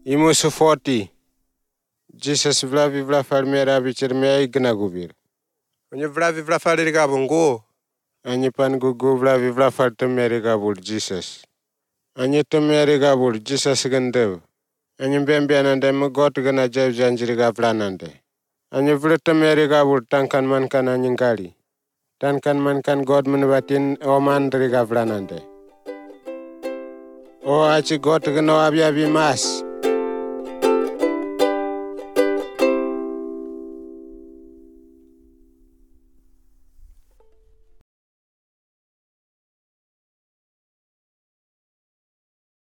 Imusu 40. Jesus vlavi vlafalmera bichirmea ignagubir. Onye vlavi vlafaliri gabungu. Anye pan gugu vlavi vlafal temeri gabul Jesus. Anye temeri gabul Jesus gendev. Anye bembianande mugot gana jev janjiri gavlanande. Anye vle temeri gabul tankan mankan anyingali. Tankan mankan God menebatin omandri gavlanande. O achi got gano abi mas.